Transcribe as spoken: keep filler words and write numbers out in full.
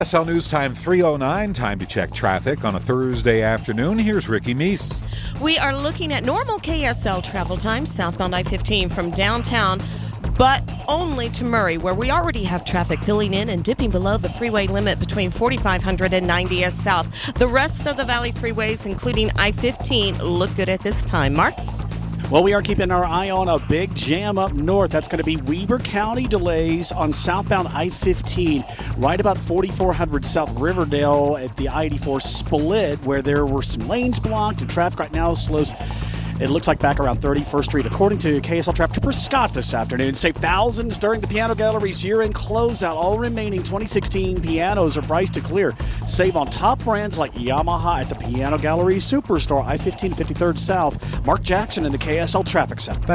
S L News Time three oh nine, time to check traffic on a Thursday afternoon. Here's Ricky Meese. We are looking at normal K S L travel time southbound I fifteen from downtown, but only to Murray, where we already have traffic filling in and dipping below the freeway limit between forty-five hundred and ninetieth South. The rest of the Valley freeways, including I fifteen, look good at this time. Mark? Well, we are keeping our eye on a big jam up north. That's going to be Weber County delays on southbound I fifteen, right about forty-four hundred South Riverdale at the I eighty-four split, where there were some lanes blocked and traffic right now slows. It looks like back around thirty-first Street. According to K S L Traffic Trooper Scott this afternoon, save thousands during the Piano Gallery's year-end closeout. All remaining twenty sixteen pianos are priced to clear. Save on top brands like Yamaha at the Piano Gallery Superstore, I fifteen to fifty-third South. Mark Jackson in the K S L Traffic Center.